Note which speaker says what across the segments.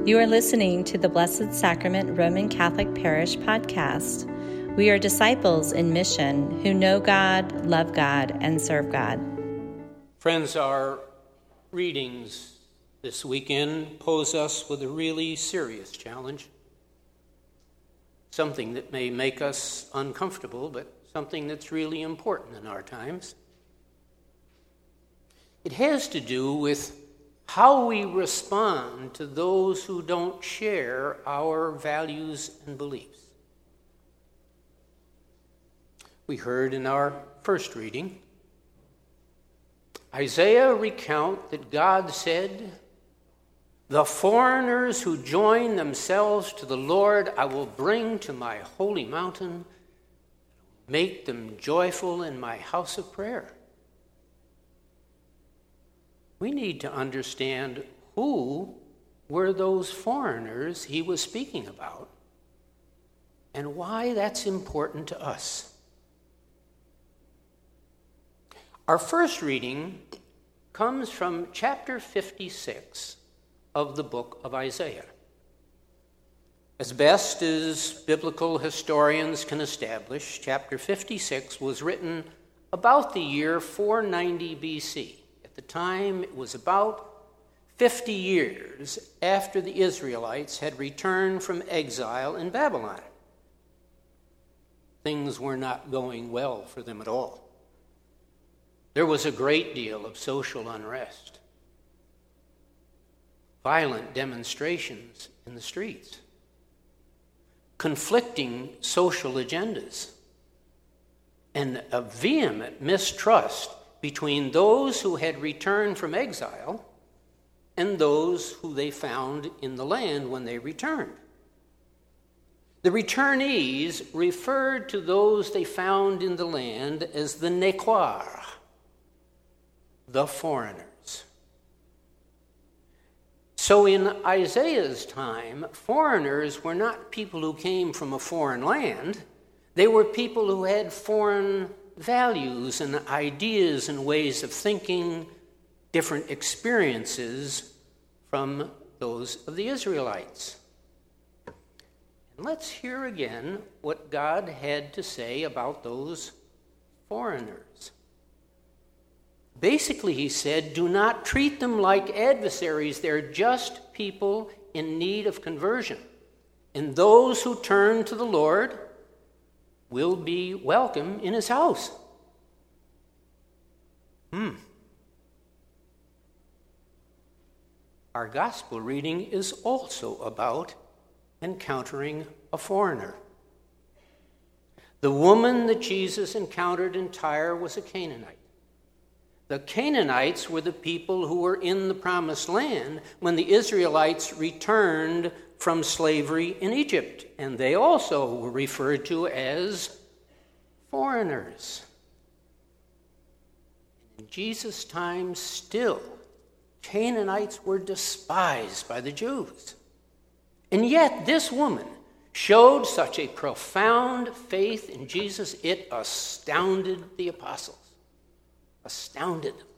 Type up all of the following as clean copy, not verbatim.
Speaker 1: You are listening to the Blessed Sacrament Roman Catholic Parish podcast. We are disciples in mission who know God, love God, and serve God.
Speaker 2: Friends, our readings this weekend pose us with a really serious challenge. Something that may make us uncomfortable, but something that's really important in our times. It has to do with how we respond to those who don't share our values and beliefs. We heard in our first reading, Isaiah recount that God said, "The foreigners who join themselves to the Lord I will bring to my holy mountain, make them joyful in my house of prayer." We need to understand who were those foreigners he was speaking about and why that's important to us. Our first reading comes from chapter 56 of the book of Isaiah. As best as biblical historians can establish, chapter 56 was written about the year 490 BC. At the time, it was about 50 years after the Israelites had returned from exile in Babylon. Things were not going well for them at all. There was a great deal of social unrest, violent demonstrations in the streets, conflicting social agendas, and a vehement mistrust between those who had returned from exile and those who they found in the land when they returned. The returnees referred to those they found in the land as the Nequar, the foreigners. So in Isaiah's time, foreigners were not people who came from a foreign land. They were people who had foreign values and ideas and ways of thinking, different experiences from those of the Israelites. And let's hear again what God had to say about those foreigners. Basically, he said, do not treat them like adversaries. They're just people in need of conversion. And those who turn to the Lord will be welcome in his house. Our gospel reading is also about encountering a foreigner. The woman that Jesus encountered in Tyre was a Canaanite. The Canaanites were the people who were in the promised land when the Israelites returned from slavery in Egypt, and they also were referred to as foreigners. In Jesus' time still, Canaanites were despised by the Jews. And yet this woman showed such a profound faith in Jesus, it astounded the apostles. Astounded them.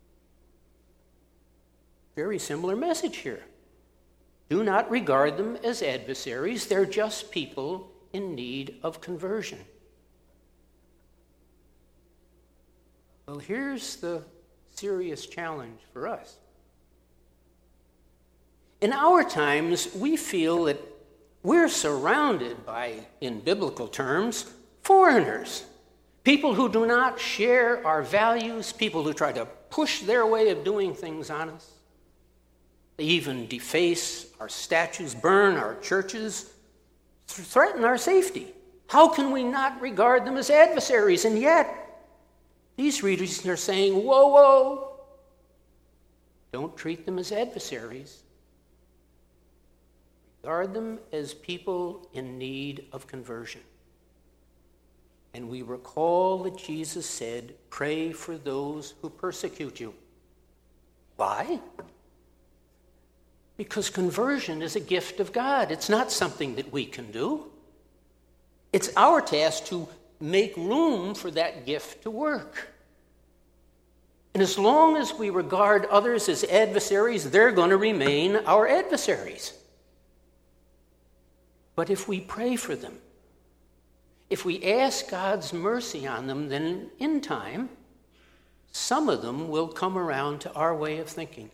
Speaker 2: Very similar message here. Do not regard them as adversaries. They're just people in need of conversion. Well, here's the serious challenge for us. In our times, we feel that we're surrounded by, in biblical terms, foreigners. People who do not share our values, people who try to push their way of doing things on us. They even deface our statues, burn our churches, threaten our safety. How can we not regard them as adversaries? And yet, these readers are saying, whoa, whoa, don't treat them as adversaries. Regard them as people in need of conversion. And we recall that Jesus said, pray for those who persecute you. Why? Because conversion is a gift of God. It's not something that we can do. It's our task to make room for that gift to work. And as long as we regard others as adversaries, they're going to remain our adversaries. But if we pray for them, if we ask God's mercy on them, then in time, some of them will come around to our way of thinking.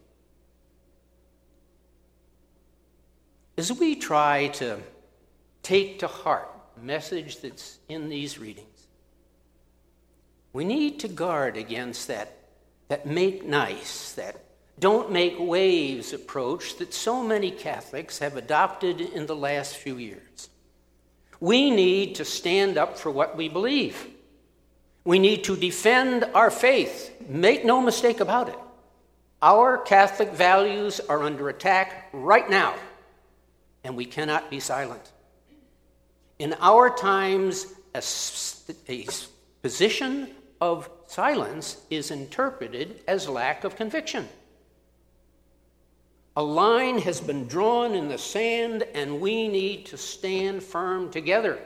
Speaker 2: As we try to take to heart the message that's in these readings, we need to guard against that make nice, that don't make waves approach that so many Catholics have adopted in the last few years. We need to stand up for what we believe. We need to defend our faith. Make no mistake about it. Our Catholic values are under attack right now, and we cannot be silent. In our times, a position of silence is interpreted as lack of conviction. A line has been drawn in the sand, and we need to stand firm together,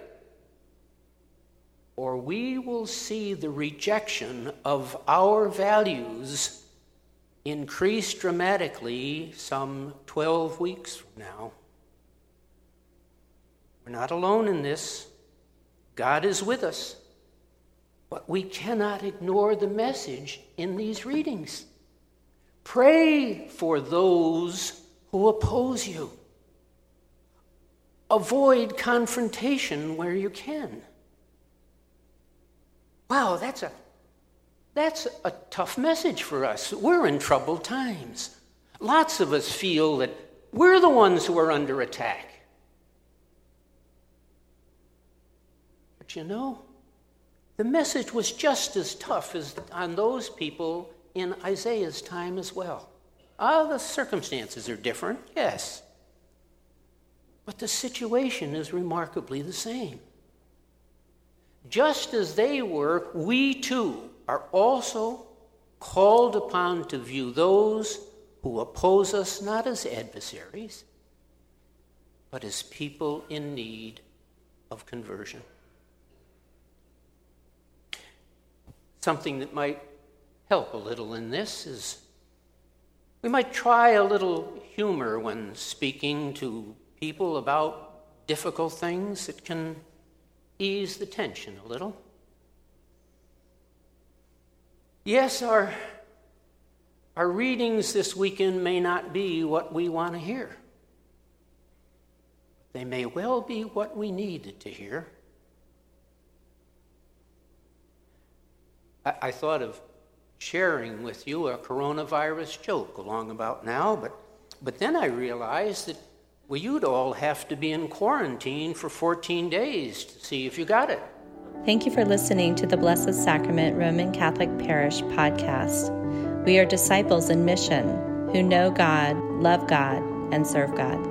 Speaker 2: or we will see the rejection of our values increase dramatically some 12 weeks from now. We're not alone in this. God is with us. But we cannot ignore the message in these readings. Pray for those who oppose you. Avoid confrontation where you can. Wow, that's a tough message for us. We're in troubled times. Lots of us feel that we're the ones who are under attack. But you know, the message was just as tough as on those people in Isaiah's time as well. The circumstances are different, yes. But the situation is remarkably the same. Just as they were, we too are also called upon to view those who oppose us not as adversaries, but as people in need of conversion. Something that might help a little in this is we might try a little humor when speaking to people about difficult things. It can ease the tension a little. Yes, our readings this weekend may not be what we want to hear. They may well be what we needed to hear. I thought of sharing with you a coronavirus joke along about now, but then I realized that, well, you'd all have to be in quarantine for 14 days to see if you got it.
Speaker 1: Thank you for listening to the Blessed Sacrament Roman Catholic Parish podcast. We are disciples in mission who know God, love God, and serve God.